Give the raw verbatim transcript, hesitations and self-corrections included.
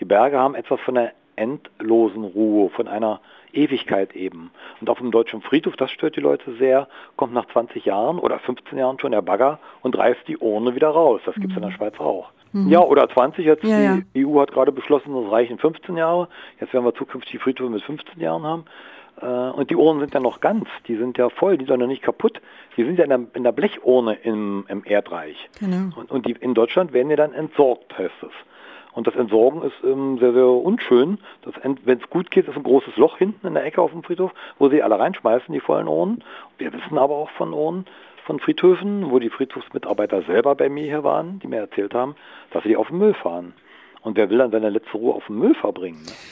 Berge haben etwas von einer endlosen Ruhe, von einer Ewigkeit eben. Und auf dem Deutschen Friedhof, das stört die Leute sehr, kommt nach zwanzig Jahren oder fünfzehn Jahren schon der Bagger und reißt die Urne wieder raus. Das gibt es mhm. in der Schweiz auch. Mhm. Ja, oder zwanzig jetzt. Ja, die ja. E U hat gerade beschlossen, es reichen fünfzehn Jahre. Jetzt werden wir zukünftig Friedhöfe mit fünfzehn Jahren haben. Und die Urnen sind ja noch ganz, die sind ja voll, die sind ja noch nicht kaputt. Die sind ja in der, in der Blechurne im, im Erdreich. Genau. Und, und die in Deutschland werden ja dann entsorgt, heißt es. Und das Entsorgen ist ähm, sehr, sehr unschön. Wenn es gut geht, ist ein großes Loch hinten in der Ecke auf dem Friedhof, wo sie alle reinschmeißen, die vollen Urnen. Wir wissen aber auch von Urnen, von Friedhöfen, wo die Friedhofsmitarbeiter selber bei mir hier waren, die mir erzählt haben, dass sie die auf den Müll fahren. Und wer will dann seine letzte Ruhe auf dem Müll verbringen? Ne?